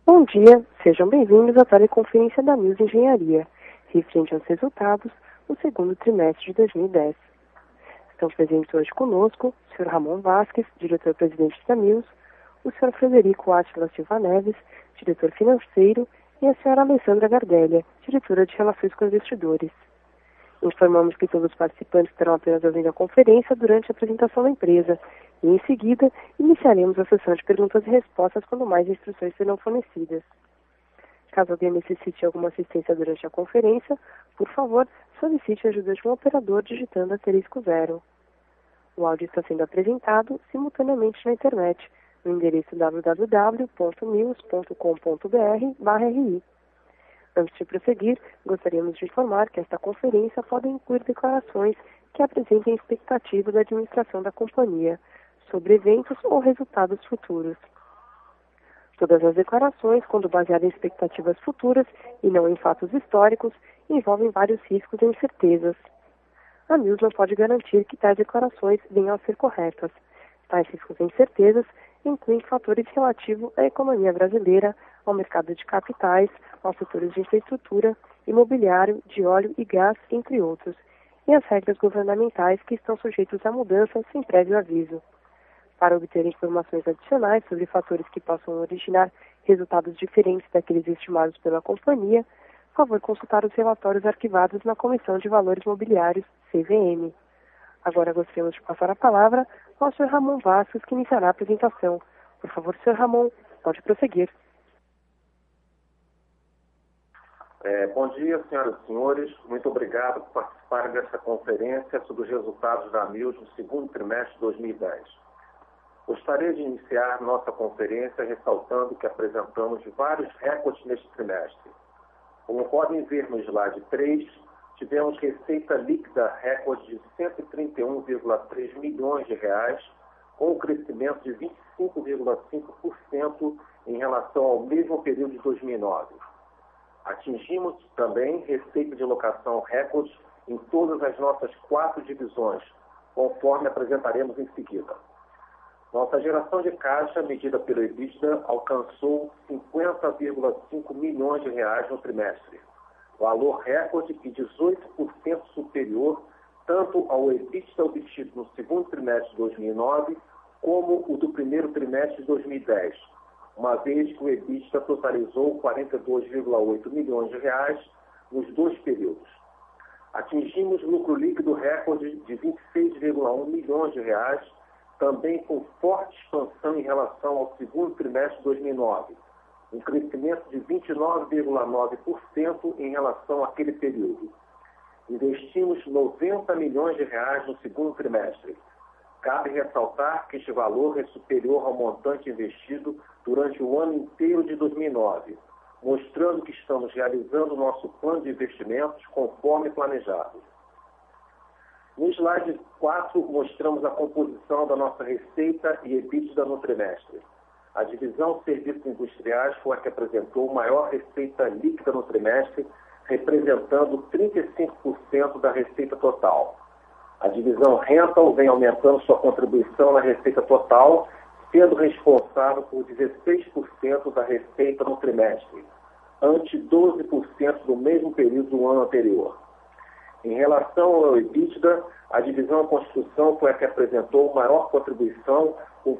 Bom dia, sejam bem-vindos à teleconferência da Mills Engenharia, referente aos resultados do segundo trimestre de 2010. Estão presentes hoje conosco o Sr. Ramon Vasques, diretor-presidente da Mills, o Sr. Frederico Átila Silva Neves, diretor financeiro, e a Sra. Alessandra Gardelha, diretora de Relações com Investidores. Informamos que todos os participantes terão apenas ouvindo a conferência durante a apresentação da empresa e, em seguida, iniciaremos a sessão de perguntas e respostas quando mais instruções serão fornecidas. Caso alguém necessite de alguma assistência durante a conferência, por favor, solicite a ajuda de um operador digitando *0. O áudio está sendo apresentado simultaneamente na internet, no endereço www.mills.com.br/ri. Antes de prosseguir, gostaríamos de informar que esta conferência pode incluir declarações que apresentem expectativa da administração da companhia sobre eventos ou resultados futuros. Todas as declarações, quando baseadas em expectativas futuras e não em fatos históricos, envolvem vários riscos e incertezas. A Mills não pode garantir que tais declarações venham a ser corretas. Tais riscos e incertezas incluem fatores relativos à economia brasileira, ao mercado de capitais, aos setores de infraestrutura, imobiliário, de óleo e gás, entre outros, e as regras governamentais que estão sujeitos a mudanças sem prévio aviso. Para obter informações adicionais sobre fatores que possam originar resultados diferentes daqueles estimados pela companhia, favor consultar os relatórios arquivados na Comissão de Valores Mobiliários, CVM. Agora gostaríamos de passar a palavra ao Sr. Ramon Vasques, que iniciará a apresentação. Por favor, Sr. Ramon, pode prosseguir. Bom dia, senhoras e senhores. Muito obrigado por participarem desta conferência sobre os resultados da Mills no segundo trimestre de 2010. Gostaria de iniciar nossa conferência ressaltando que apresentamos vários recordes neste trimestre. Como podem ver no slide 3, tivemos receita líquida recorde de 131,3 milhões de reais, com um crescimento de 25,5% em relação ao mesmo período de 2009. Atingimos também receita de locação recorde em todas as nossas 4 divisões, conforme apresentaremos em seguida. Nossa geração de caixa, medida pelo EBITDA, alcançou 50,5 milhões de reais no trimestre, valor recorde e 18% superior tanto ao EBITDA obtido no segundo trimestre de 2009 como o do primeiro trimestre de 2010, uma vez que o EBITDA totalizou 42,8 milhões de reais nos 2 períodos. Atingimos lucro líquido recorde de 26,1 milhões de reais, também com forte expansão em relação ao segundo trimestre de 2009, um crescimento de 29,9% em relação àquele período. Investimos 90 milhões de reais no segundo trimestre. Cabe ressaltar que este valor é superior ao montante investido durante o ano inteiro de 2009, mostrando que estamos realizando nosso plano de investimentos conforme planejado. No slide 4, mostramos a composição da nossa receita e EBITDA no trimestre. A divisão Serviços Industriais foi a que apresentou maior receita líquida no trimestre, representando 35% da receita total. A divisão Rental vem aumentando sua contribuição na receita total, sendo responsável por 16% da receita no trimestre, ante 12% do mesmo período do ano anterior. Em relação ao EBITDA, a divisão Construção foi a que apresentou maior contribuição, com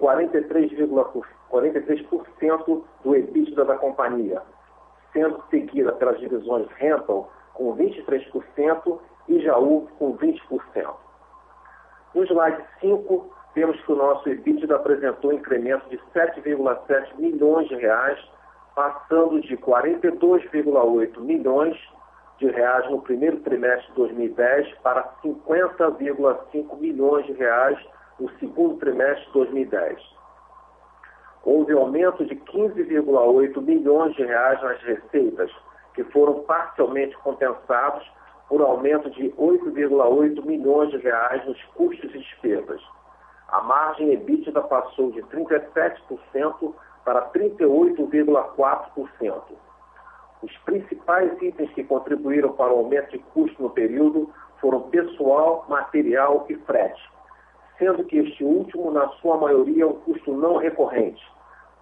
43% do EBITDA da companhia, sendo seguida pelas divisões Rental com 23% e Jaú com 20%. No slide 5, vemos que o nosso EBITDA apresentou um incremento de 7,7 milhões de reais, passando de 42,8 milhões de reais no primeiro trimestre de 2010 para 50,5 milhões de reais no segundo trimestre de 2010. Houve aumento de 15,8 milhões de reais nas receitas, que foram parcialmente compensados por aumento de 8,8 milhões de reais nos custos e despesas. A margem EBITDA passou de 37% para 38,4%. Os principais itens que contribuíram para o aumento de custo no período foram pessoal, material e frete, sendo que este último, na sua maioria, é um custo não recorrente,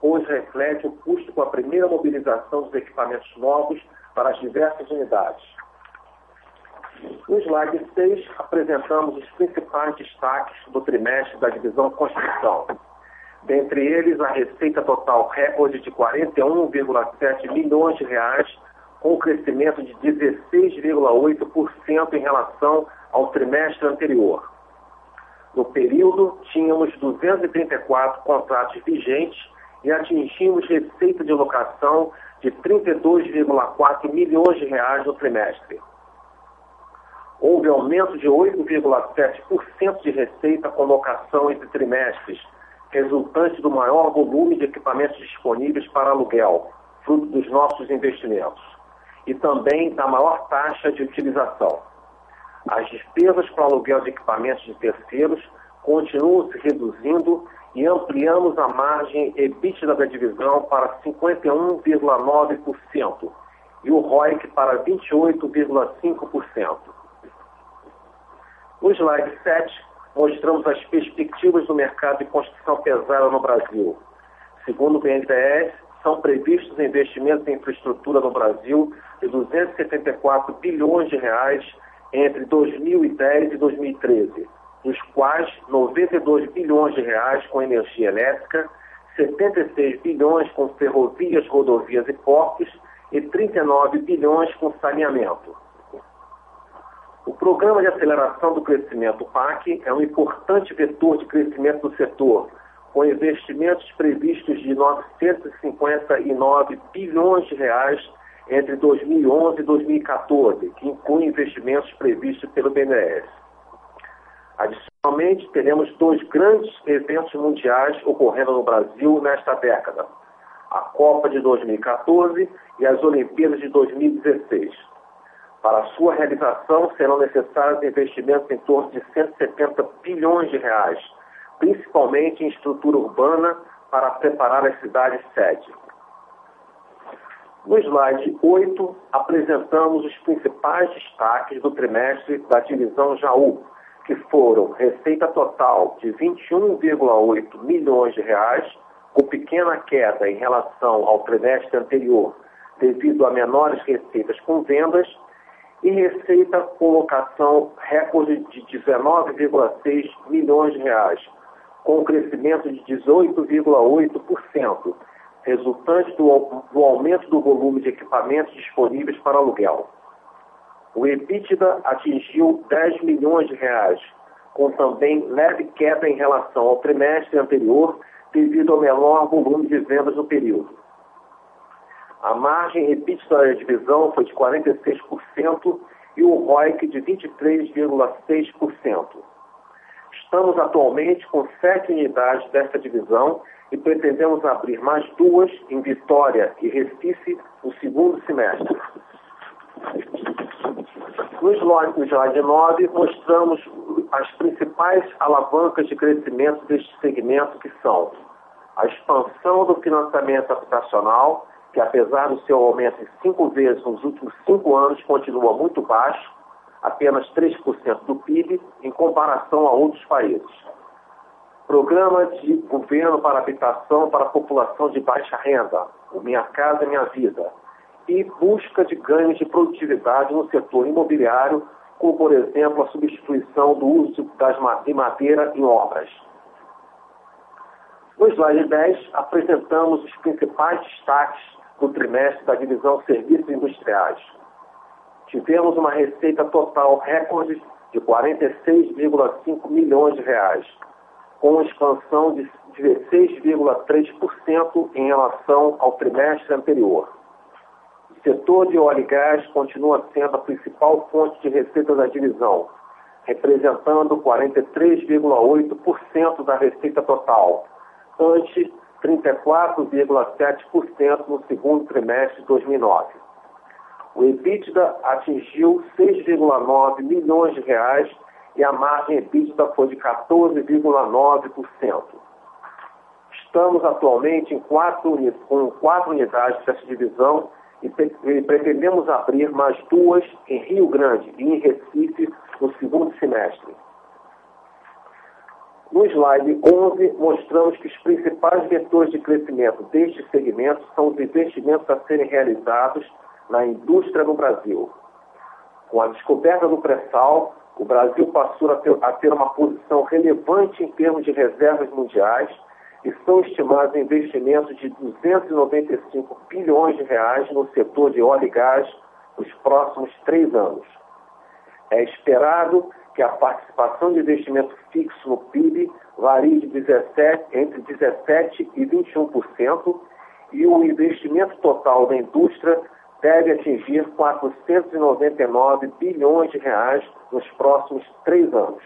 pois reflete o custo com a primeira mobilização dos equipamentos novos para as diversas unidades. No slide 6, apresentamos os principais destaques do trimestre da divisão Construção. Dentre eles, a receita total recorde de R$ 41,7 milhões, com um crescimento de 16,8% em relação ao trimestre anterior. No período, tínhamos 234 contratos vigentes e atingimos receita de locação de R$ 32,4 milhões no trimestre. Houve aumento de 8,7% de receita com locação entre trimestres, resultante do maior volume de equipamentos disponíveis para aluguel, fruto dos nossos investimentos, e também da maior taxa de utilização. As despesas para aluguel de equipamentos de terceiros continuam se reduzindo e ampliamos a margem EBITDA da divisão para 51,9% e o ROIC para 28,5%. No slide 7, mostramos as perspectivas do mercado de construção pesada no Brasil. Segundo o BNDES, são previstos investimentos em infraestrutura no Brasil de R$ 274 bilhões entre 2010 e 2013, dos quais R$ 92 bilhões com energia elétrica, 76 bilhões com ferrovias, rodovias e portos e 39 bilhões com saneamento. O Programa de Aceleração do Crescimento, PAC, é um importante vetor de crescimento do setor, com investimentos previstos de R$ 959 bilhões entre 2011 e 2014, que inclui investimentos previstos pelo BNDES. Adicionalmente, teremos 2 grandes eventos mundiais ocorrendo no Brasil nesta década: a Copa de 2014 e as Olimpíadas de 2016. Para sua realização, serão necessários investimentos em torno de R$ 170 bilhões, principalmente em estrutura urbana, para preparar as cidades sede. No slide 8, apresentamos os principais destaques do trimestre da divisão Jaú, que foram receita total de R$ 21,8 milhões, com pequena queda em relação ao trimestre anterior, devido a menores receitas com vendas, e receita com locação recorde de R$ 19,6 milhões, com um crescimento de 18,8%, resultante do aumento do volume de equipamentos disponíveis para aluguel. O EBITDA atingiu R$ 10 milhões, com também leve queda em relação ao trimestre anterior, devido ao menor volume de vendas no período. A margem EBITDA da divisão foi de 46% e o ROIC de 23,6%. Estamos atualmente com 7 unidades desta divisão e pretendemos abrir mais 2 em Vitória e Recife no segundo semestre. No slide 9, mostramos as principais alavancas de crescimento deste segmento, que são a expansão do financiamento habitacional, que apesar do seu aumento em 5 vezes nos últimos 5 anos, continua muito baixo, apenas 3% do PIB, em comparação a outros países. Programa de governo para habitação para a população de baixa renda, o Minha Casa Minha Vida, e busca de ganhos de produtividade no setor imobiliário, como, por exemplo, a substituição do uso de madeira em obras. No slide 10, apresentamos os principais destaques do trimestre da divisão Serviços Industriais. Tivemos uma receita total recorde de R$ 46,5 milhões, com expansão de 16,3% em relação ao trimestre anterior. O setor de óleo e gás continua sendo a principal fonte de receita da divisão, representando 43,8% da receita total, ante 34,7% no segundo trimestre de 2009. O EBITDA atingiu R$ 6,9 milhões e a margem EBITDA foi de 14,9%. Estamos atualmente com 4 unidades dessa divisão e pretendemos abrir mais 2 em Rio Grande e em Recife no segundo semestre. No slide 11, mostramos que os principais vetores de crescimento deste segmento são os investimentos a serem realizados na indústria no Brasil. Com a descoberta do pré-sal, o Brasil passou a ter uma posição relevante em termos de reservas mundiais e são estimados investimentos de 295 bilhões de reais no setor de óleo e gás nos próximos 3 anos. É esperado que a participação de investimento fixo no PIB varie entre 17% e 21%, e o investimento total da indústria deve atingir 499 bilhões de reais nos próximos 3 anos.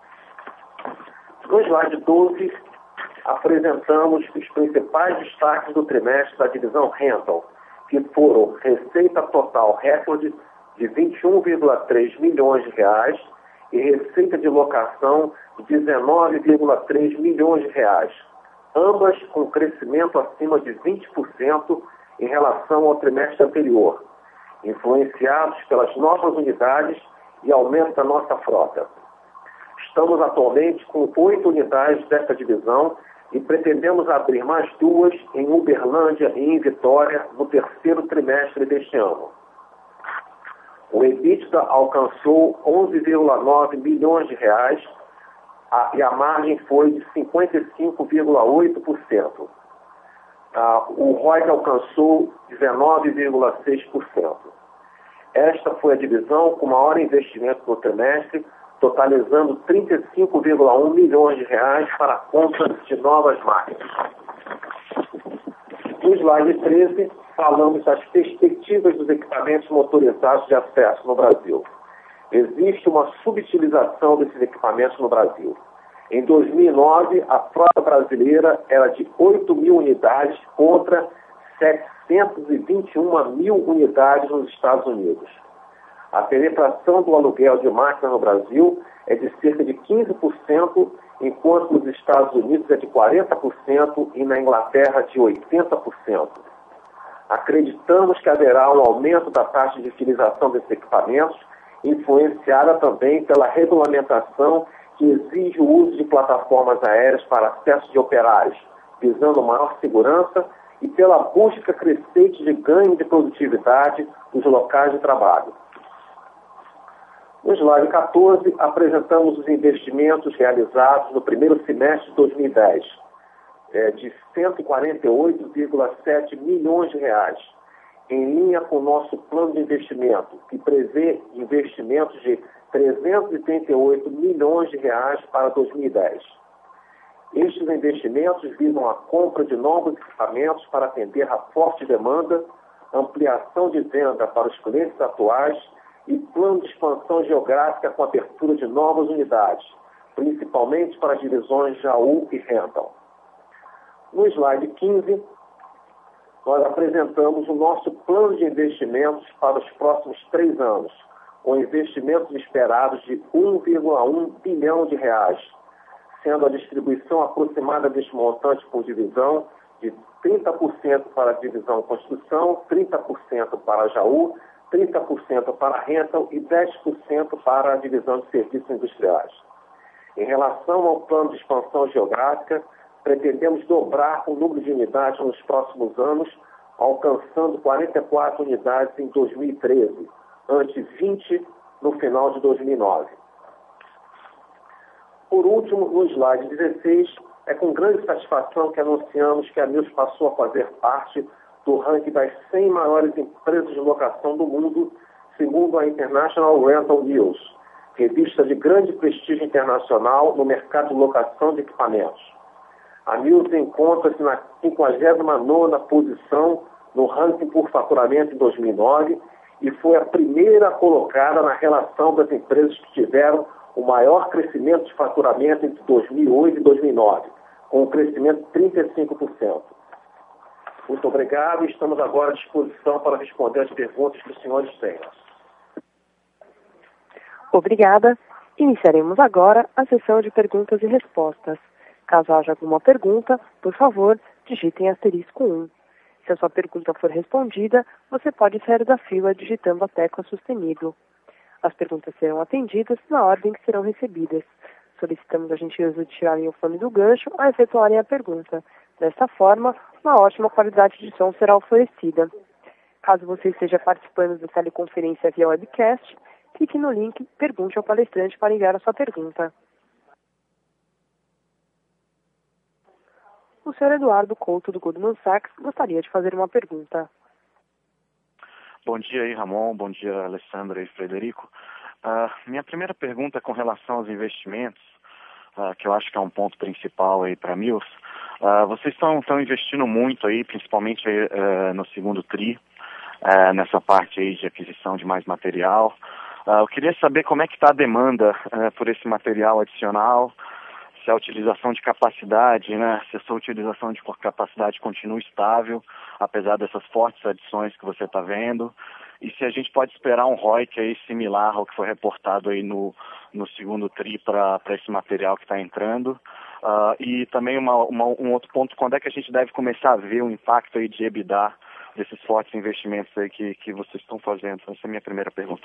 No slide 12, apresentamos os principais destaques do trimestre da divisão Rental, que foram receita total recorde de 21,3 milhões de reais e receita de locação de 19,3 milhões de reais, ambas com crescimento acima de 20% em relação ao trimestre anterior, influenciados pelas novas unidades e aumento da nossa frota. Estamos atualmente com 8 unidades desta divisão e pretendemos abrir mais 2 em Uberlândia e em Vitória no terceiro trimestre deste ano. O EBITDA alcançou 11,9 milhões de reais e a margem foi de 55,8%. O ROIC alcançou 19,6%. Esta foi a divisão com maior investimento no trimestre, totalizando 35,1 milhões de reais para a compra de novas máquinas. No slide 13, falamos das perspectivas dos equipamentos motorizados de acesso no Brasil. Existe uma subutilização desses equipamentos no Brasil. Em 2009, a frota brasileira era de 8 mil unidades contra 721 mil unidades nos Estados Unidos. A penetração do aluguel de máquinas no Brasil é de cerca de 15%, enquanto nos Estados Unidos é de 40% e na Inglaterra de 80%. Acreditamos que haverá um aumento da taxa de utilização desses equipamentos, influenciada também pela regulamentação que exige o uso de plataformas aéreas para acesso de operários, visando maior segurança e pela busca crescente de ganho de produtividade dos locais de trabalho. No slide 14, apresentamos os investimentos realizados no primeiro semestre de 2010, de 148,7 milhões de reais, em linha com o nosso plano de investimento, que prevê investimentos de 338 milhões de reais para 2010. Estes investimentos visam a compra de novos equipamentos para atender a forte demanda, ampliação de venda para os clientes atuais e plano de expansão geográfica com abertura de novas unidades, principalmente para as divisões Jaú e Rental. No slide 15, nós apresentamos o nosso plano de investimentos para os próximos 3 anos, com investimentos esperados de 1,1 bilhão de reais, sendo a distribuição aproximada deste montante por divisão de 30% para a divisão Construção, 30% para a Jaú, 30% para a Rental e 10% para a divisão de Serviços Industriais. Em relação ao plano de expansão geográfica, pretendemos dobrar o número de unidades nos próximos anos, alcançando 44 unidades em 2013, ante 20 no final de 2009. Por último, no slide 16, é com grande satisfação que anunciamos que a Mills passou a fazer parte do ranking das 100 maiores empresas de locação do mundo, segundo a International Rental News, revista de grande prestígio internacional no mercado de locação de equipamentos. A Mills encontra-se na 59ª posição no ranking por faturamento em 2009 e foi a primeira colocada na relação das empresas que tiveram o maior crescimento de faturamento entre 2008 e 2009, com um crescimento de 35%. Muito obrigado e estamos agora à disposição para responder as perguntas que os senhores tenham. Obrigada. Iniciaremos agora a sessão de perguntas e respostas. Caso haja alguma pergunta, por favor, digitem *1. Se a sua pergunta for respondida, você pode sair da fila digitando a tecla sustenido. As perguntas serão atendidas na ordem que serão recebidas. Solicitamos a gentileza de tirarem o fone do gancho ao efetuarem a pergunta. Desta forma, uma ótima qualidade de som será oferecida. Caso você esteja participando da teleconferência via webcast, clique no link Pergunte ao palestrante para enviar a sua pergunta. O senhor Eduardo Couto, do Goldman Sachs, gostaria de fazer uma pergunta. Bom dia aí, Ramon. Bom dia, Alessandra e Frederico. Minha primeira pergunta é com relação aos investimentos, que eu acho que é um ponto principal aí para a Mills. Vocês estão investindo muito aí, principalmente no segundo TRI, nessa parte aí de aquisição de mais material. Eu queria saber como é que está a demanda por esse material adicional, se a utilização de capacidade, né, se essa utilização de capacidade continua estável, apesar dessas fortes adições que você está vendo, e se a gente pode esperar um ROIC aí similar ao que foi reportado aí no segundo TRI para esse material que está entrando. E também um outro ponto, quando é que a gente deve começar a ver o impacto aí de EBITDA desses fortes investimentos aí que vocês estão fazendo? Essa é a minha primeira pergunta.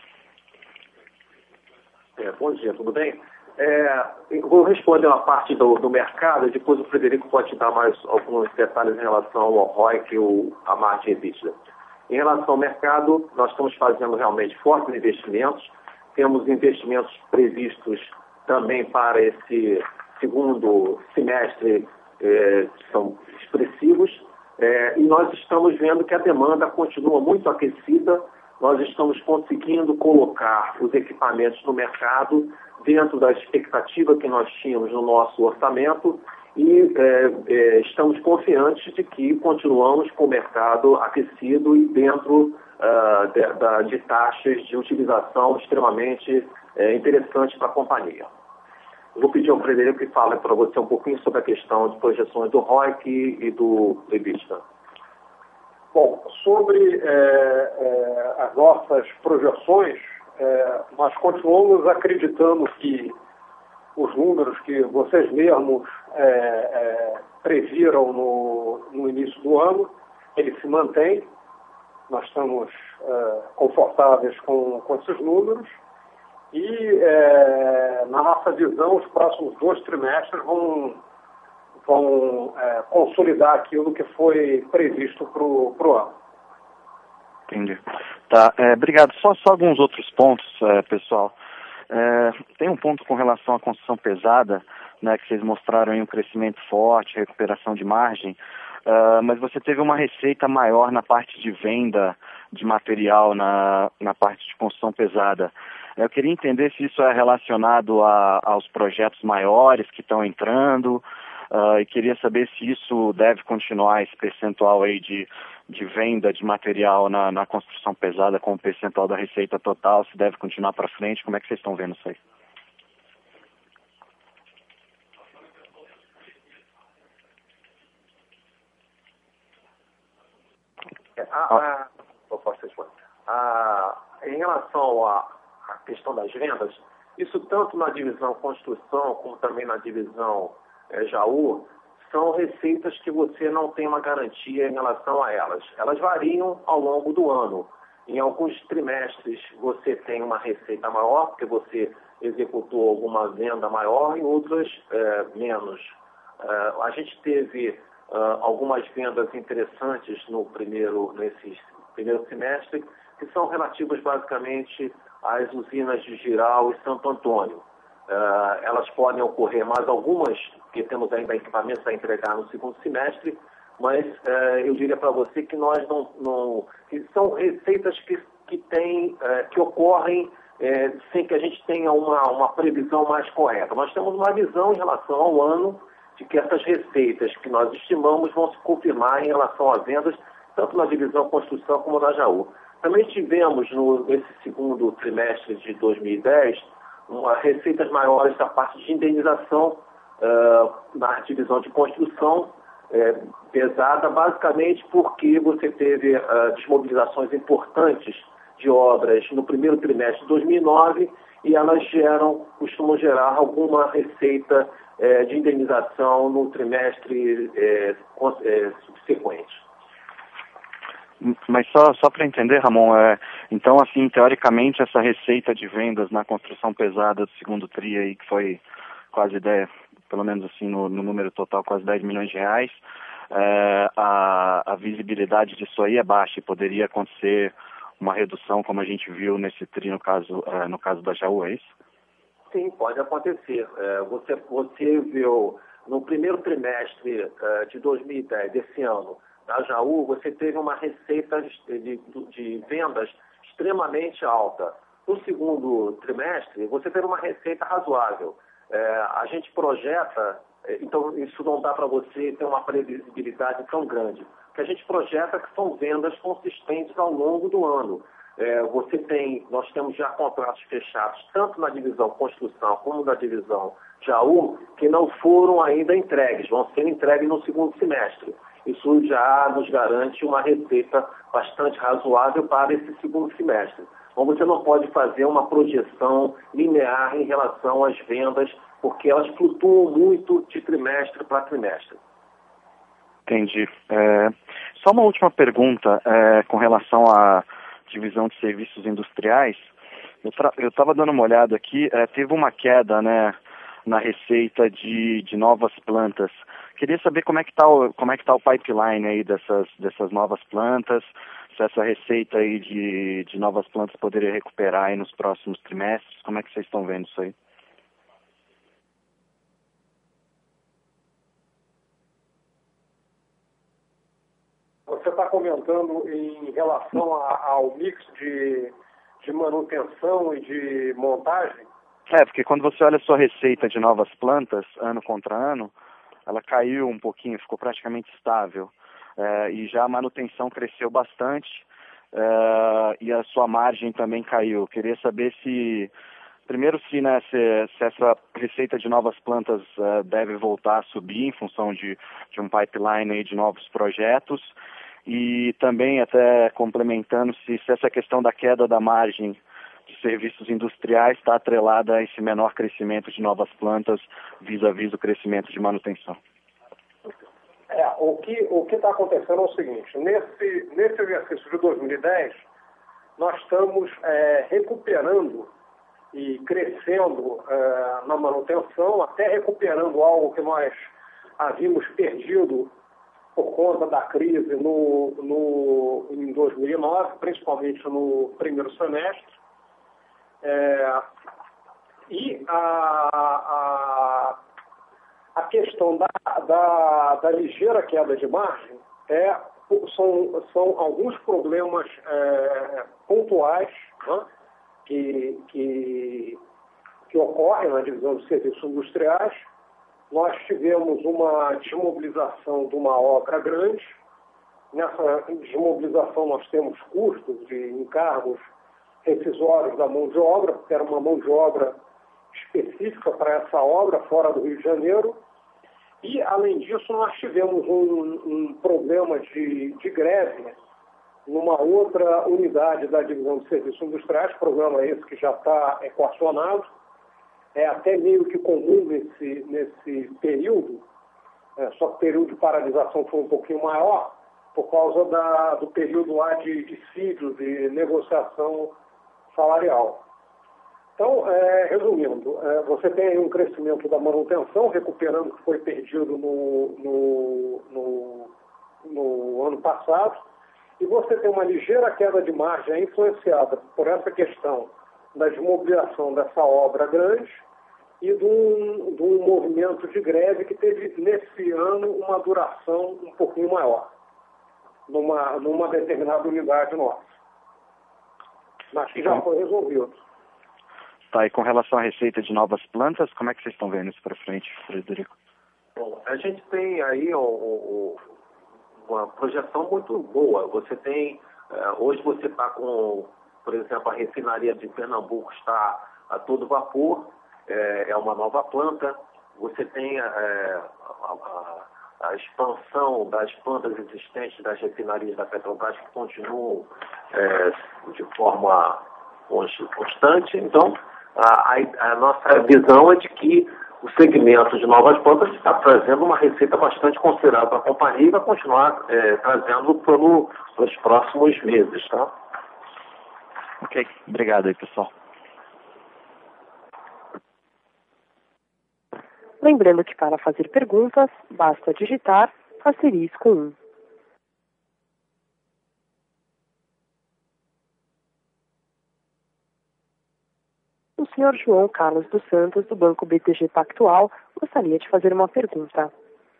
Bom dia, tudo bem? Eu vou responder uma parte do mercado, e depois o Frederico pode dar mais alguns detalhes em relação ao ROIC e a margem EBITDA. Em relação ao mercado, nós estamos fazendo realmente fortes investimentos. Temos investimentos previstos também para esse segundo semestre, que são expressivos. E nós estamos vendo que a demanda continua muito aquecida. Nós estamos conseguindo colocar os equipamentos no mercado dentro da expectativa que nós tínhamos no nosso orçamento e estamos confiantes de que continuamos com o mercado aquecido e dentro de taxas de utilização extremamente interessantes para a companhia. Eu vou pedir ao Frederico que fale para você um pouquinho sobre a questão de projeções do ROIC e do EBITDA. Bom, sobre as nossas projeções, nós continuamos acreditando que os números que vocês mesmos previram no início do ano, eles se mantêm. Nós estamos confortáveis com esses números e, na nossa visão, os próximos 2 trimestres vão consolidar aquilo que foi previsto para o ano. Entendi. Tá, obrigado. Só alguns outros pontos, pessoal. Tem um ponto com relação à construção pesada, né, que vocês mostraram aí um crescimento forte, recuperação de margem, mas você teve uma receita maior na parte de venda de material na parte de construção pesada. Eu queria entender se isso é relacionado aos projetos maiores que estão entrando, e queria saber se isso deve continuar, esse percentual aí de venda de material na construção pesada com o percentual da receita total, se deve continuar para frente. Como é que vocês estão vendo isso aí? Em relação à questão das vendas, isso tanto na divisão construção como também na divisão Jaú, são receitas que você não tem uma garantia em relação a elas. Elas variam ao longo do ano. Em alguns trimestres você tem uma receita maior, porque você executou alguma venda maior, em outras menos. A gente teve algumas vendas interessantes nesse primeiro semestre, que são relativas basicamente às usinas de Jirau e Santo Antônio. Elas podem ocorrer mais algumas, porque temos ainda equipamentos a entregar no segundo semestre, mas eu diria para você que nós que são receitas que ocorrem sem que a gente tenha uma previsão mais correta. Nós temos uma visão em relação ao ano de que essas receitas que nós estimamos vão se confirmar em relação às vendas, tanto na divisão construção como na Jaú. Também tivemos nesse segundo trimestre de 2010 receitas maiores da parte de indenização na divisão de construção pesada, basicamente porque você teve desmobilizações importantes de obras no primeiro trimestre de 2009 e elas costumam gerar alguma receita de indenização no trimestre subsequente. Mas só para entender, Ramon, Então, assim, teoricamente, essa receita de vendas na construção pesada do segundo TRI aí, que foi quase 10, pelo menos assim, no número total, quase 10 milhões de reais, a visibilidade disso aí é baixa e poderia acontecer uma redução, como a gente viu nesse TRI no caso da Jaú, é isso? Sim, pode acontecer. Você viu no primeiro trimestre de 2010, desse ano, na Jaú, você teve uma receita de vendas extremamente alta. No segundo trimestre, você teve uma receita razoável. A gente projeta, então isso não dá para você ter uma previsibilidade tão grande. O que a gente projeta que são vendas consistentes ao longo do ano. Nós temos já contratos fechados, tanto na divisão construção como na divisão Jaú, que não foram ainda entregues, vão ser entregues no segundo semestre. Isso já nos garante uma receita bastante razoável para esse segundo semestre. Então você não pode fazer uma projeção linear em relação às vendas, porque elas flutuam muito de trimestre para trimestre. Entendi. Só uma última pergunta com relação à divisão de serviços industriais. Eu estava dando uma olhada aqui, teve uma queda, né, na receita de novas plantas. Queria saber como é que tá o pipeline aí dessas novas plantas, se essa receita aí de novas plantas poderia recuperar aí nos próximos trimestres. Como é que vocês estão vendo isso aí? Você está comentando em relação ao mix de manutenção e de montagem? Porque quando você olha a sua receita de novas plantas, ano contra ano, ela caiu um pouquinho, ficou praticamente estável. E já a manutenção cresceu bastante e a sua margem também caiu. Queria saber se essa receita de novas plantas deve voltar a subir em função de um pipeline aí de novos projetos. E também, até complementando, se essa questão da queda da margem de serviços industriais está atrelada a esse menor crescimento de novas plantas vis-à-vis o crescimento de manutenção. O que está acontecendo é o seguinte: nesse exercício de 2010, nós estamos recuperando e crescendo na manutenção, até recuperando algo que nós havíamos perdido por conta da crise em 2009, principalmente no primeiro semestre. E a questão da ligeira queda de margem são alguns problemas pontuais, né, que ocorrem na divisão de serviços industriais. Nós tivemos uma desmobilização de uma obra grande. Nessa desmobilização nós temos custos e encargos rescisórios da mão de obra, porque era uma mão de obra específica para essa obra, fora do Rio de Janeiro. E, além disso, nós tivemos um problema de greve numa outra unidade da divisão de serviços industriais, problema esse que já está equacionado. É até meio que comum nesse período, só que o período de paralisação foi um pouquinho maior, por causa do período lá de dissídio, de negociação salarial. Então, resumindo, você tem aí um crescimento da manutenção, recuperando o que foi perdido no ano passado, e você tem uma ligeira queda de margem influenciada por essa questão da desmobilização dessa obra grande e de um movimento de greve que teve, nesse ano, uma duração um pouquinho maior, numa determinada unidade nossa. Mas que já foi resolvido. Tá, e com relação à receita de novas plantas, como é que vocês estão vendo isso para frente, Frederico? Bom, a gente tem aí uma projeção muito boa. Você tem, hoje você está com, por exemplo, a refinaria de Pernambuco está a todo vapor, é uma nova planta. Você tem a expansão das plantas existentes das refinarias da Petrobras que continuam de forma constante. Então, a nossa visão é de que o segmento de novas plantas está trazendo uma receita bastante considerável para a companhia e vai continuar trazendo pelos próximos meses, tá? Ok, obrigado aí, pessoal. Lembrando que para fazer perguntas, basta digitar *1. O senhor João Carlos dos Santos, do Banco BTG Pactual, gostaria de fazer uma pergunta.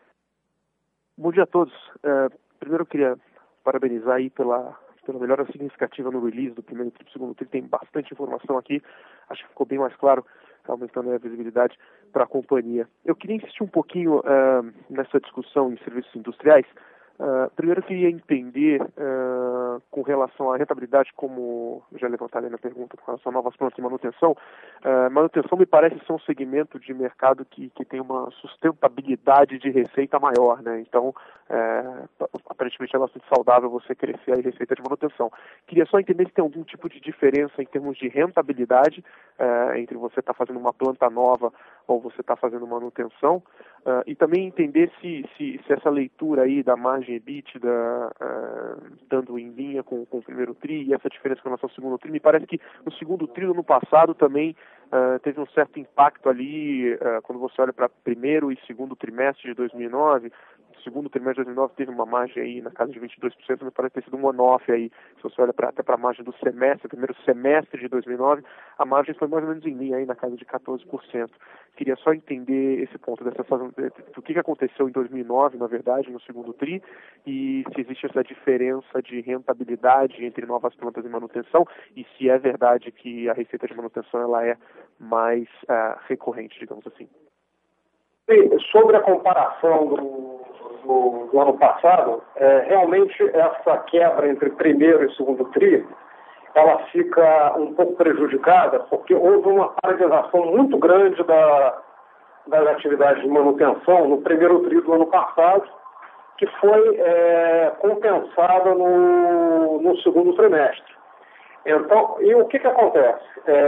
Bom dia a todos. Primeiro eu queria parabenizar aí pela melhora significativa no release do primeiro e segundo tri. Tem bastante informação aqui, acho que ficou bem mais claro, aumentando a visibilidade para a companhia. Eu queria insistir um pouquinho nessa discussão em serviços industriais. Primeiro eu queria entender com relação à rentabilidade, como eu já levantaria na pergunta, com relação a novas plantas de manutenção. Manutenção me parece ser um segmento de mercado que tem uma sustentabilidade de receita maior, né? Então, aparentemente é bastante saudável você crescer a receita de manutenção. Queria só entender se tem algum tipo de diferença em termos de rentabilidade entre você estar fazendo uma planta nova ou você está fazendo manutenção, e também entender se essa leitura aí da margem EBITDA dando em linha com o primeiro tri e essa diferença com relação ao segundo tri. Me parece que no segundo tri do ano passado também teve um certo impacto ali quando você olha para primeiro e segundo trimestre de 2009. No segundo trimestre de 2009 teve uma margem aí na casa de 22%, me parece ter sido um one-off aí. Se você olha até para a margem do semestre, primeiro semestre de 2009, a margem foi mais ou menos em linha aí na casa de 14%. Queria só entender esse ponto do que aconteceu em 2009, na verdade, no segundo tri, e se existe essa diferença de rentabilidade entre novas plantas e manutenção, e se é verdade que a receita de manutenção ela é mais recorrente, digamos assim. Sobre a comparação do ano passado, realmente essa quebra entre primeiro e segundo tri, ela fica um pouco prejudicada porque houve uma paralisação muito grande das atividades de manutenção no primeiro tri do ano passado, que foi compensada no segundo trimestre. Então, e o que acontece?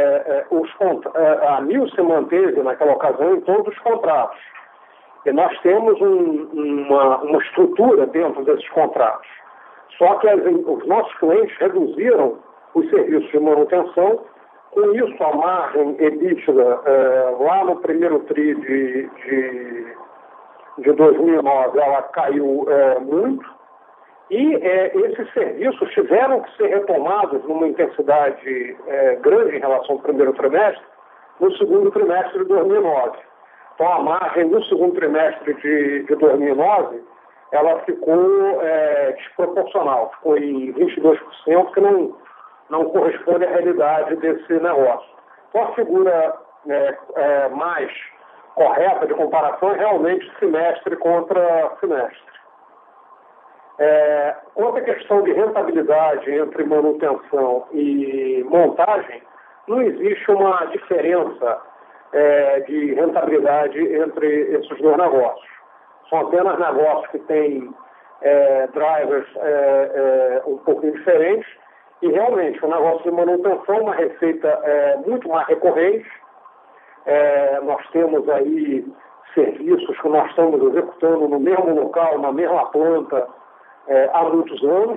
A Nilce manteve naquela ocasião em todos os contratos. E nós temos uma estrutura dentro desses contratos. Só que os nossos clientes reduziram os serviços de manutenção. Com isso, a margem EBITDA lá no primeiro tri de 2009 ela caiu muito. E esses serviços tiveram que ser retomados numa intensidade grande em relação ao primeiro trimestre no segundo trimestre de 2009. Então, a margem no segundo trimestre de 2009, ela ficou desproporcional, ficou em 22%, que não corresponde à realidade desse negócio. Então, a figura mais correta de comparação é realmente semestre contra semestre. Quanto à questão de rentabilidade entre manutenção e montagem, não existe uma diferença de rentabilidade entre esses dois negócios. São apenas negócios que têm drivers um pouco diferentes e realmente o negócio de manutenção é uma receita muito mais recorrente. Nós temos aí serviços que nós estamos executando no mesmo local, na mesma planta há muitos anos.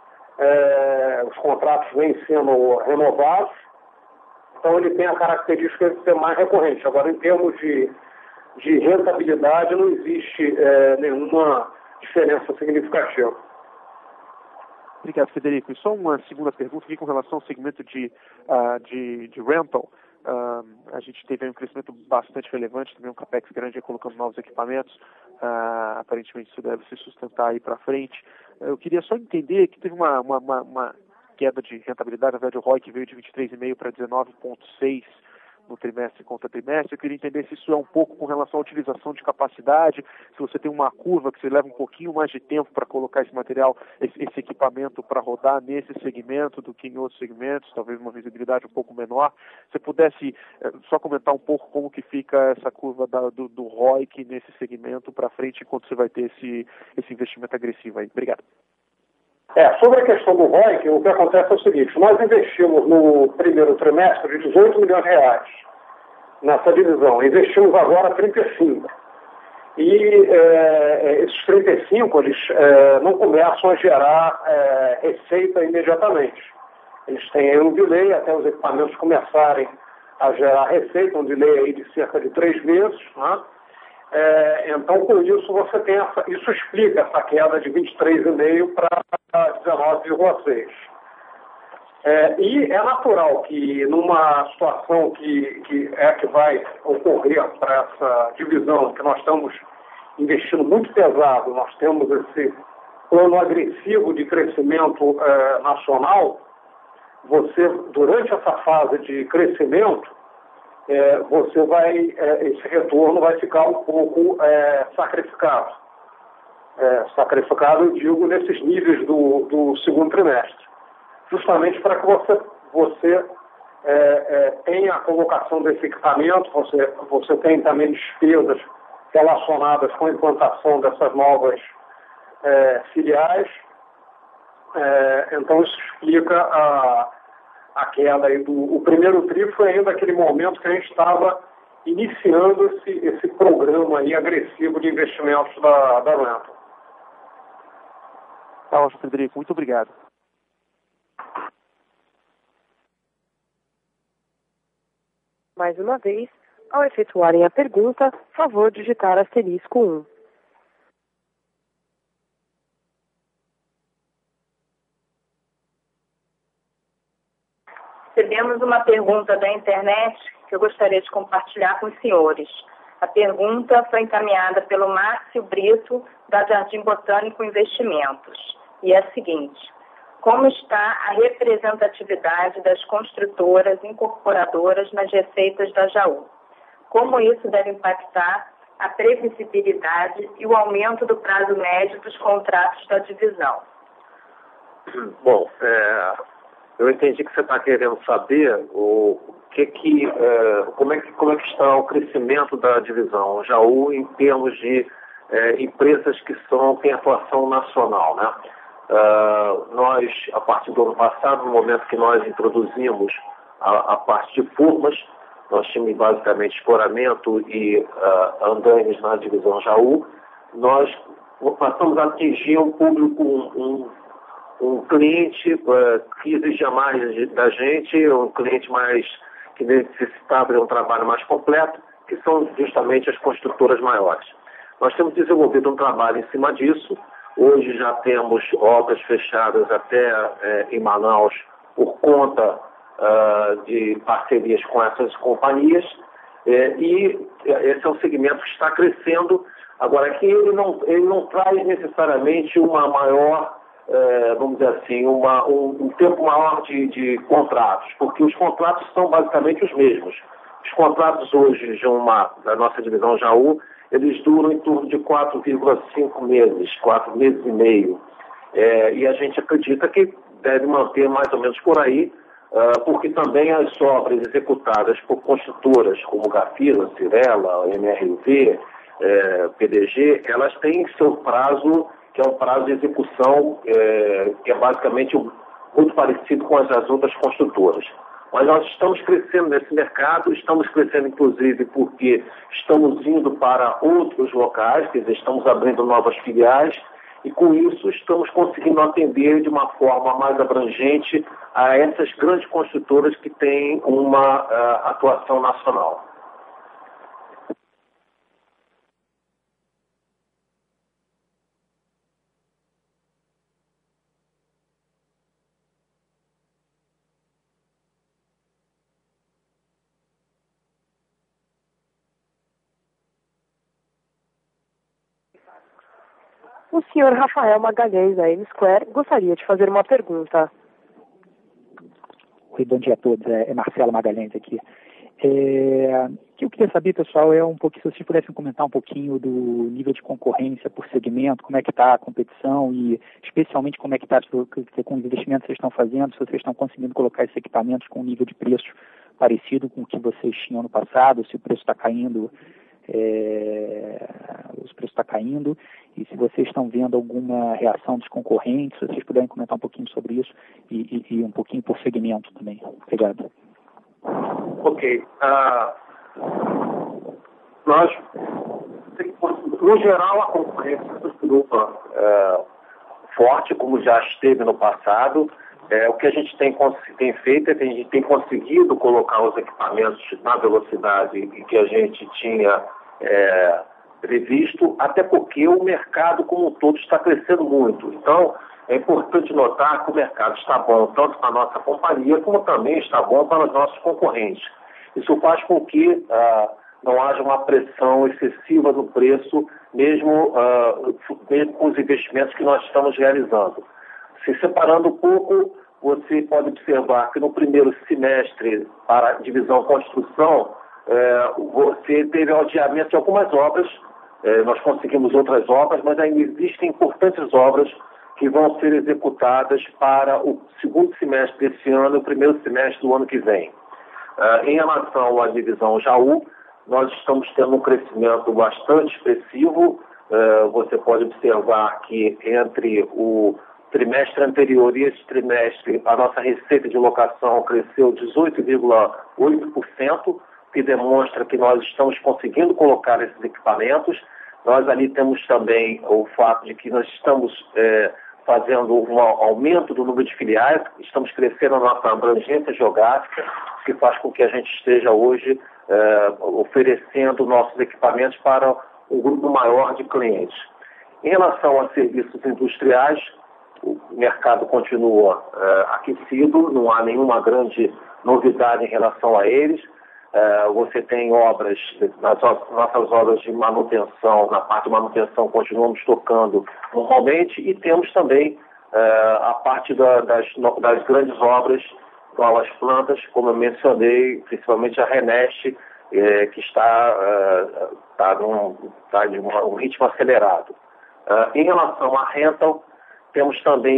Os contratos vêm sendo renovados. Então, ele tem a característica de ser mais recorrente. Agora, em termos de rentabilidade, não existe nenhuma diferença significativa. Obrigado, Frederico. E só uma segunda pergunta aqui com relação ao segmento de rental. A gente teve um crescimento bastante relevante, também um capex grande colocando novos equipamentos. Aparentemente, isso deve se sustentar aí para frente. Eu queria só entender que teve uma queda de rentabilidade, na verdade o ROIC veio de 23,5 para 19,6 no trimestre contra trimestre. Eu queria entender se isso é um pouco com relação à utilização de capacidade, se você tem uma curva que você leva um pouquinho mais de tempo para colocar esse material, esse equipamento para rodar nesse segmento do que em outros segmentos, talvez uma visibilidade um pouco menor. Se você pudesse só comentar um pouco como que fica essa curva do ROIC nesse segmento para frente, enquanto você vai ter esse investimento agressivo aí. Obrigado. Sobre a questão do ROIC, o que acontece é o seguinte: nós investimos no primeiro trimestre de 18 milhões de reais nessa divisão, investimos agora 35. E esses 35, eles não começam a gerar receita imediatamente. Eles têm aí um delay até os equipamentos começarem a gerar receita, um delay aí de cerca de 3 meses, né? Então, com isso, você tem isso explica essa queda de 23,5 para 19,6. E é natural que numa situação que vai ocorrer para essa divisão, que nós estamos investindo muito pesado, nós temos esse plano agressivo de crescimento nacional, você, durante essa fase de crescimento, esse retorno vai ficar um pouco sacrificado. Sacrificado, eu digo, nesses níveis do segundo trimestre. Justamente para que você tenha a colocação desse equipamento, você tem também despesas relacionadas com a implantação dessas novas filiais. Então, isso explica a queda aí o primeiro tri foi ainda aquele momento que a gente estava iniciando esse programa aí agressivo de investimentos da Rental. Tá ótimo, Frederico. Muito obrigado. Mais uma vez, ao efetuarem a pergunta, favor digitar asterisco 1. Recebemos uma pergunta da internet que eu gostaria de compartilhar com os senhores. A pergunta foi encaminhada pelo Márcio Brito, da Jardim Botânico Investimentos. E é a seguinte: como está a representatividade das construtoras incorporadoras nas receitas da Jaú? Como isso deve impactar a previsibilidade e o aumento do prazo médio dos contratos da divisão? Bom, eu entendi que você está querendo saber como é que está o crescimento da divisão Jaú em termos de empresas que têm atuação nacional, né? Nós, a partir do ano passado, no momento que nós introduzimos a parte de formas, nós tínhamos basicamente escoramento e andaimes na divisão Jaú, nós passamos a atingir um público, um cliente que exigia mais da gente, um cliente mais que necessitava de um trabalho mais completo, que são justamente as construtoras maiores. Nós temos desenvolvido um trabalho em cima disso. Hoje já temos obras fechadas até em Manaus por conta de parcerias com essas companhias, e esse é um segmento que está crescendo. Agora, que ele não traz necessariamente uma maior, vamos dizer assim, um tempo maior de contratos, porque os contratos são basicamente os mesmos. Os contratos hoje da nossa divisão Jaú, eles duram em torno de 4,5 meses, 4 meses e meio. E a gente acredita que deve manter mais ou menos por aí, porque também as obras executadas por construtoras como Gafisa, Cirela, MRV, PDG, elas têm seu prazo, que é um prazo de execução que é basicamente muito parecido com as outras construtoras. Mas nós estamos crescendo nesse mercado, estamos crescendo inclusive porque estamos indo para outros locais, quer dizer, estamos abrindo novas filiais, e com isso estamos conseguindo atender de uma forma mais abrangente a essas grandes construtoras que têm uma atuação nacional. O senhor Rafael Magalhães, da M-Square, gostaria de fazer uma pergunta. Oi, bom dia a todos. É Marcelo Magalhães aqui. O que eu queria saber, pessoal, se vocês pudessem comentar um pouquinho do nível de concorrência por segmento, como é que está a competição e especialmente como é que está com os investimentos que vocês estão fazendo, se vocês estão conseguindo colocar esses equipamentos com um nível de preço parecido com o que vocês tinham no passado, se o preço está caindo, e se vocês estão vendo alguma reação dos concorrentes, se vocês puderem comentar um pouquinho sobre isso e um pouquinho por segmento também. Obrigado. Ok. Nós, no geral, a concorrência continua forte, como já esteve no passado. O que a gente tem feito é que a gente tem conseguido colocar os equipamentos na velocidade que a gente tinha previsto, até porque o mercado como um todo está crescendo muito. Então, é importante notar que o mercado está bom tanto para a nossa companhia, como também está bom para os nossos concorrentes. Isso faz com que não haja uma pressão excessiva no preço, mesmo com os investimentos que nós estamos realizando. Se separando um pouco, você pode observar que no primeiro semestre, para a divisão construção, você teve adiamento de algumas obras, nós conseguimos outras obras, mas ainda existem importantes obras que vão ser executadas para o segundo semestre desse ano e o primeiro semestre do ano que vem. Em relação à divisão Jaú, nós estamos tendo um crescimento bastante expressivo. Você pode observar que entre o trimestre anterior e esse trimestre, a nossa receita de locação cresceu 18,8%, que demonstra que nós estamos conseguindo colocar esses equipamentos. Nós ali temos também o fato de que nós estamos fazendo um aumento do número de filiais, estamos crescendo a nossa abrangência geográfica, que faz com que a gente esteja hoje oferecendo nossos equipamentos para um grupo maior de clientes. Em relação a serviços industriais, o mercado continua aquecido, não há nenhuma grande novidade em relação a eles. Você tem obras, nas nossas obras de manutenção, na parte de manutenção continuamos tocando normalmente e temos também a parte das grandes obras, novas plantas, como eu mencionei, principalmente a Reneste, que está de um ritmo acelerado. Em relação à rental, temos também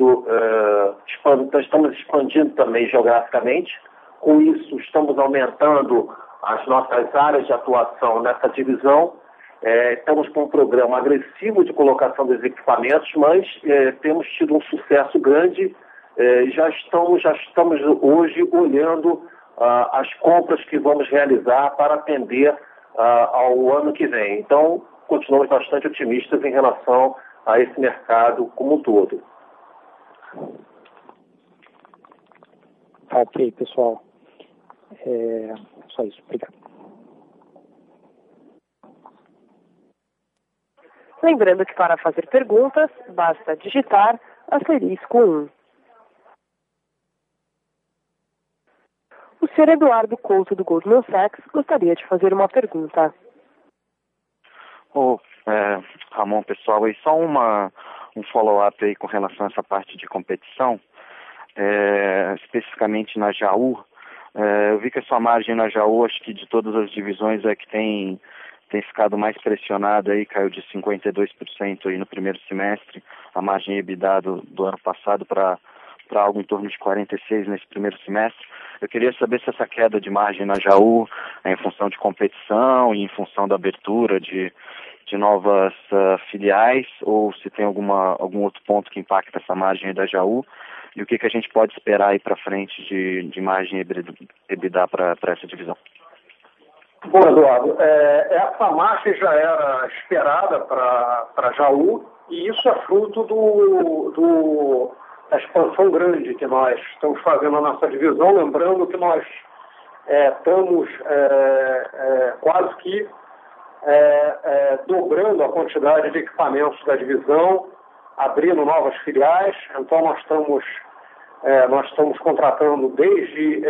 estamos expandindo também geograficamente. Com isso, estamos aumentando as nossas áreas de atuação nessa divisão. Estamos com um programa agressivo de colocação dos equipamentos, mas temos tido um sucesso grande. Já estamos hoje olhando as compras que vamos realizar para atender ao ano que vem. Então, continuamos bastante otimistas em relação a esse mercado como um todo. Ok, pessoal. Só isso. Obrigado. Lembrando que para fazer perguntas, basta digitar *1. O Sr. Eduardo Couto, do Goldman Sachs, gostaria de fazer uma pergunta. Ramon, pessoal, e só um follow-up aí com relação a essa parte de competição, especificamente na Jaú. Eu vi que a sua margem na Jaú, acho que de todas as divisões é que tem ficado mais pressionada aí, caiu de 52% aí no primeiro semestre, a margem EBITDA do ano passado para algo em torno de 46% nesse primeiro semestre. Eu queria saber se essa queda de margem na Jaú é em função de competição e em função da abertura de novas filiais, ou se tem algum outro ponto que impacta essa margem da Jaú, e o que a gente pode esperar aí para frente de margem EBITDA para essa divisão. Bom, Eduardo, essa margem já era esperada para Jaú, e isso é fruto da expansão grande que nós estamos fazendo na nossa divisão, lembrando que nós estamos quase que dobrando a quantidade de equipamentos da divisão, abrindo novas filiais. Então nós estamos contratando desde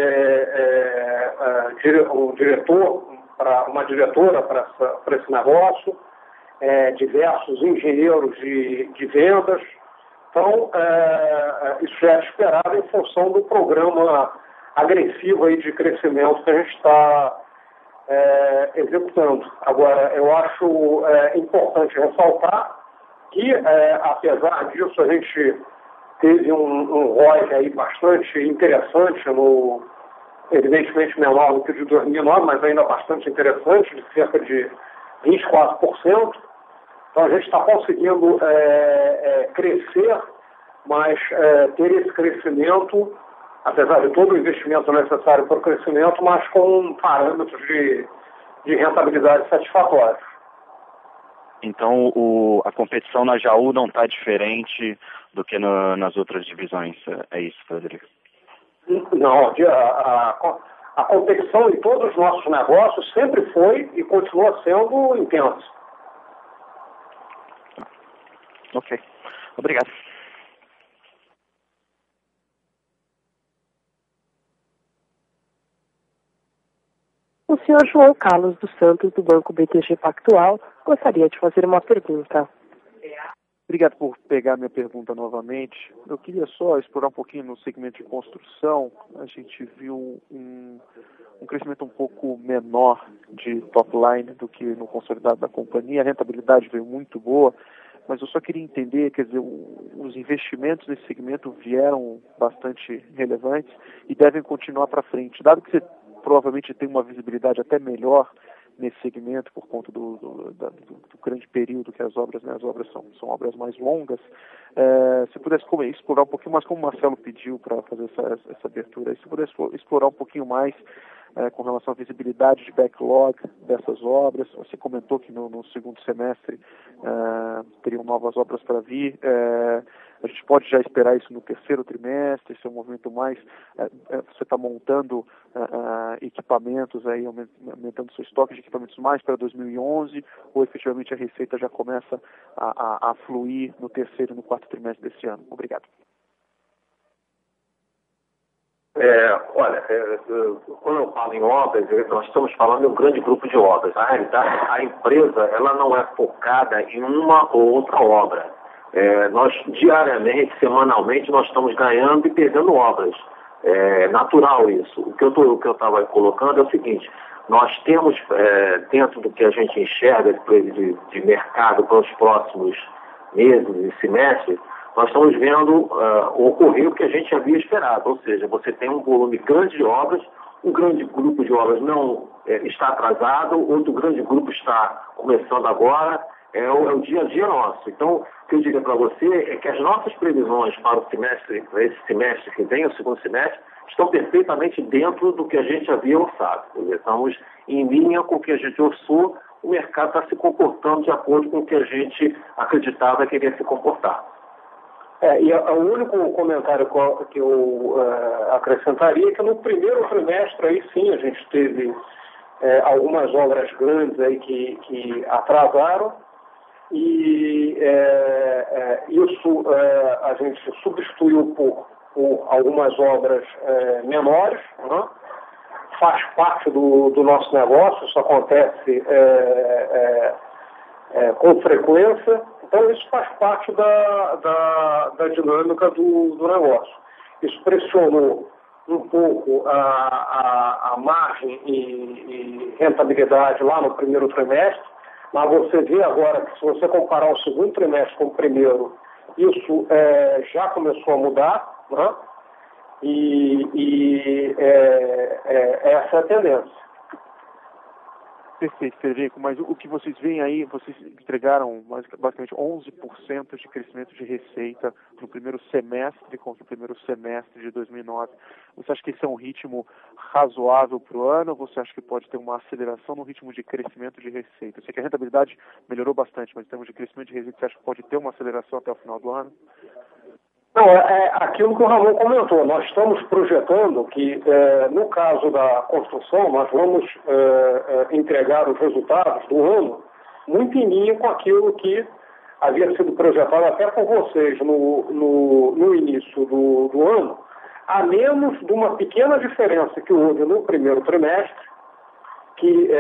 um diretor, uma diretora para esse negócio, diversos engenheiros de vendas. Então, isso já é esperado em função do programa agressivo aí de crescimento que a gente está executando. Agora, eu acho importante ressaltar que, apesar disso, a gente teve um ROI aí bastante interessante, evidentemente menor do que o de 2009, mas ainda bastante interessante, de cerca de 24%. Então, a gente está conseguindo crescer, mas ter esse crescimento, apesar de todo o investimento necessário para o crescimento, mas com parâmetros de rentabilidade satisfatórios. Então, a competição na Jaú não está diferente do que nas outras divisões. É isso, Frederico? Não, a competição em todos os nossos negócios sempre foi e continua sendo intensa. Ok. Obrigado. O senhor João Carlos dos Santos, do Banco BTG Pactual, gostaria de fazer uma pergunta. Obrigado por pegar minha pergunta novamente. Eu queria só explorar um pouquinho no segmento de construção. A gente viu um crescimento um pouco menor de top line do que no consolidado da companhia. A rentabilidade veio muito boa, mas eu só queria entender, quer dizer, os investimentos nesse segmento vieram bastante relevantes e devem continuar para frente. Dado que você provavelmente tem uma visibilidade até melhor nesse segmento por conta do grande período que as obras são obras mais longas, se pudesse explorar um pouquinho mais, como o Marcelo pediu para fazer essa abertura, se pudesse explorar um pouquinho mais com relação à visibilidade de backlog dessas obras. Você comentou que no segundo semestre teriam novas obras para vir. A gente pode já esperar isso no terceiro trimestre, esse é um movimento mais... você está montando equipamentos, aí, aumentando seu estoque de equipamentos mais para 2011, ou efetivamente a receita já começa a fluir no terceiro e no quarto trimestre desse ano? Obrigado. Quando eu falo em obras, nós estamos falando de um grande grupo de obras. Na realidade, a empresa ela não é focada em uma ou outra obra. Nós, diariamente, semanalmente, nós estamos ganhando e perdendo obras. É natural isso. O que eu estava colocando é o seguinte: nós temos, dentro do que a gente enxerga de mercado para os próximos meses e semestres, nós estamos vendo ocorrer o que a gente havia esperado, ou seja, você tem um volume grande de obras, um grande grupo de obras não está atrasado, outro grande grupo está começando agora, é o dia a dia nosso. Então, o que eu diria para você é que as nossas previsões para esse semestre que vem, o segundo semestre, estão perfeitamente dentro do que a gente havia orçado. Estamos em linha com o que a gente orçou, o mercado está se comportando de acordo com o que a gente acreditava que iria se comportar. E o único comentário que eu acrescentaria é que no primeiro trimestre, aí sim, a gente teve algumas obras grandes aí que atrasaram, e isso a gente substituiu por algumas obras menores, né? Faz parte do nosso negócio, isso acontece com frequência. Então, isso faz parte da dinâmica do negócio. Isso pressionou um pouco a margem e rentabilidade lá no primeiro trimestre, mas você vê agora que, se você comparar o segundo trimestre com o primeiro, isso já começou a mudar, né? Essa é a tendência. Perfeito, Frederico, mas o que vocês veem aí, vocês entregaram basicamente 11% de crescimento de receita no primeiro semestre contra o primeiro semestre de 2009. Você acha que esse é um ritmo razoável para o ano, ou você acha que pode ter uma aceleração no ritmo de crescimento de receita? Eu sei que a rentabilidade melhorou bastante, mas em termos de crescimento de receita, você acha que pode ter uma aceleração até o final do ano? Não, é aquilo que o Ramon comentou. Nós estamos projetando que, no caso da construção, nós vamos entregar os resultados do ano muito em linha com aquilo que havia sido projetado até por vocês no início do ano, a menos de uma pequena diferença que houve no primeiro trimestre, que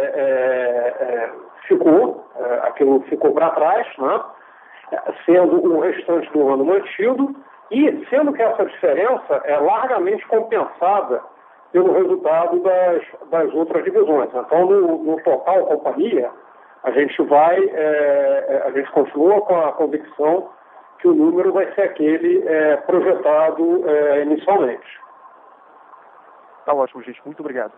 aquilo ficou para trás, né? Sendo o restante do ano mantido, e sendo que essa diferença é largamente compensada pelo resultado das outras divisões. Então, no total companhia, a gente continua com a convicção que o número vai ser aquele projetado inicialmente. Tá ótimo, gente. Muito obrigado.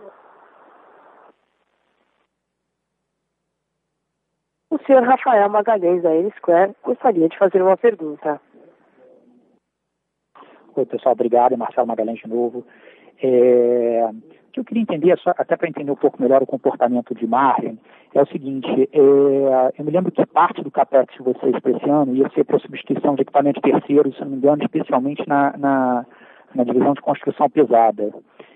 O senhor Rafael Magalhães, da N-Square, gostaria de fazer uma pergunta. Oi, pessoal, obrigado. Marcelo Magalhães de novo. O que eu queria entender, só até para entender um pouco melhor o comportamento de margem, é o seguinte, eu me lembro que parte do CAPEX de vocês para esse ano ia ser para a substituição de equipamentos terceiros, se não me engano, especialmente na divisão de construção pesada.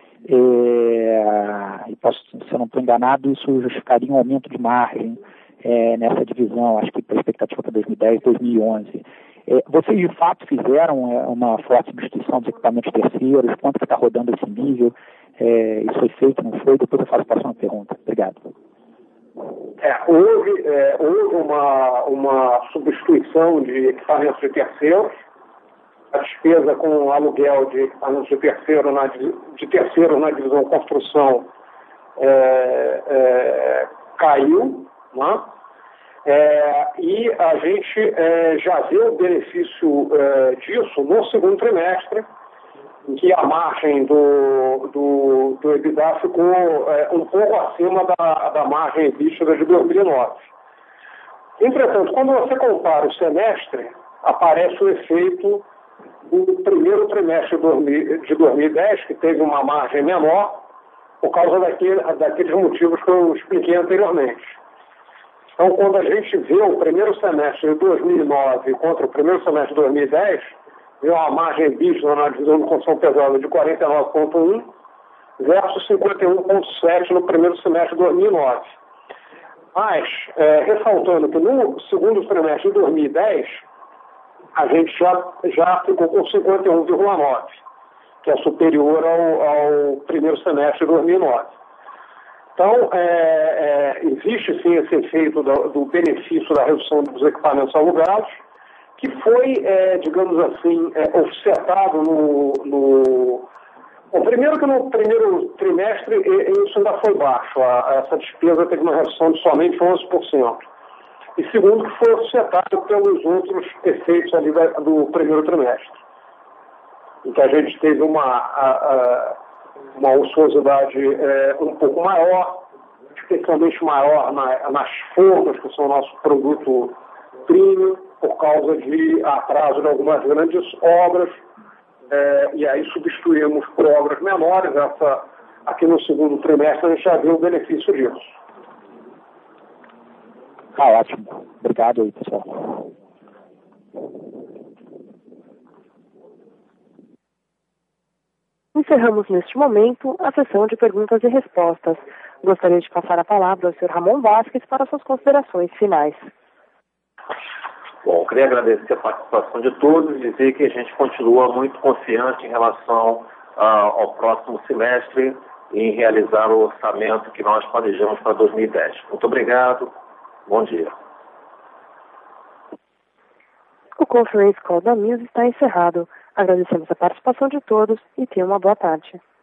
Se eu não estou enganado, isso justificaria um aumento de margem nessa divisão, acho que para a expectativa para 2010, 2011. Vocês de fato fizeram uma forte substituição dos equipamentos terceiros? Quanto que está rodando esse nível? Isso foi feito, não foi? Depois eu faço a próxima pergunta. Obrigado. Houve uma substituição de equipamentos de terceiros. A despesa com aluguel de equipamentos de terceiro na divisão construção caiu, né? E a gente já vê o benefício disso no segundo trimestre, em que a margem do EBITDA ficou um pouco acima da margem EBITDA de 2009. Entretanto, quando você compara o semestre, aparece o efeito do primeiro trimestre de 2010, que teve uma margem menor, por causa daqueles motivos que eu expliquei anteriormente. Então, quando a gente vê o primeiro semestre de 2009 contra o primeiro semestre de 2010, vê uma margem EBITDA na divisão de construção pesada de 49,1 versus 51,7 no primeiro semestre de 2009. Mas, ressaltando que no segundo trimestre de 2010, a gente já ficou com 51,9, que é superior ao primeiro semestre de 2009. Então, existe sim esse efeito do benefício da redução dos equipamentos alugados, que foi, digamos assim, offsetado primeiro que no primeiro trimestre isso ainda foi baixo, essa despesa teve uma redução de somente 11%. E segundo, que foi offsetado pelos outros efeitos ali do primeiro trimestre, em que a gente teve uma ociosidade um pouco maior, especialmente maior nas formas, que são o nosso produto premium, por causa de atraso de algumas grandes obras, e aí substituímos por obras menores. Aqui no segundo trimestre a gente já viu o benefício disso. Ótimo. Obrigado aí, pessoal. Encerramos neste momento a sessão de perguntas e respostas. Gostaria de passar a palavra ao Sr. Ramon Vasquez para suas considerações finais. Bom, queria agradecer a participação de todos e dizer que a gente continua muito confiante em relação ao próximo semestre e em realizar o orçamento que nós planejamos para 2010. Muito obrigado. Bom dia. O Conference Call da Mills está encerrado. Agradecemos a participação de todos e tenham uma boa tarde.